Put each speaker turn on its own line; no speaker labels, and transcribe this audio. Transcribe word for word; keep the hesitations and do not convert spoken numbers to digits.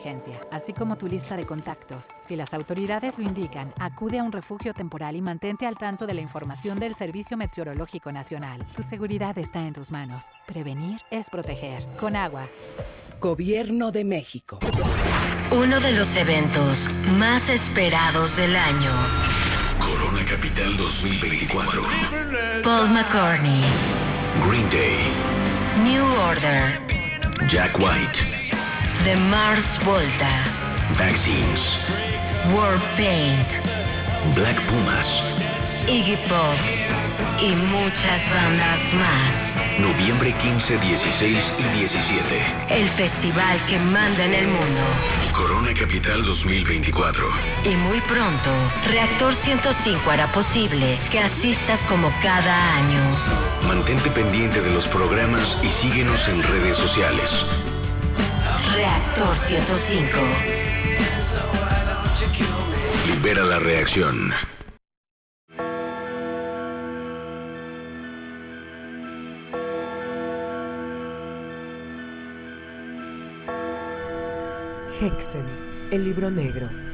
emergencia, así como tu lista de contactos. Si las autoridades lo indican, acude a un refugio temporal y mantente al tanto de la información del Servicio Meteorológico Nacional. Tu seguridad está en tus manos. Prevenir es proteger. Con agua.
Gobierno de México.
Uno de los eventos más esperados del año.
Corona Capital dos mil veinticuatro.
Paul McCartney.
Green Day.
New Order.
Jack White.
The Mars Volta.
Vaccines.
Warpaint.
Black Pumas.
Iggy Pop. Y muchas bandas más.
Noviembre quince, dieciséis y diecisiete.
El festival que manda en el mundo.
Corona Capital dos mil veinticuatro.
Y muy pronto, Reactor ciento cinco hará posible que asistas como cada año.
Mantente pendiente de los programas y síguenos en redes sociales.
Reactor ciento cinco.
Libera la reacción.
Hexen, el libro negro.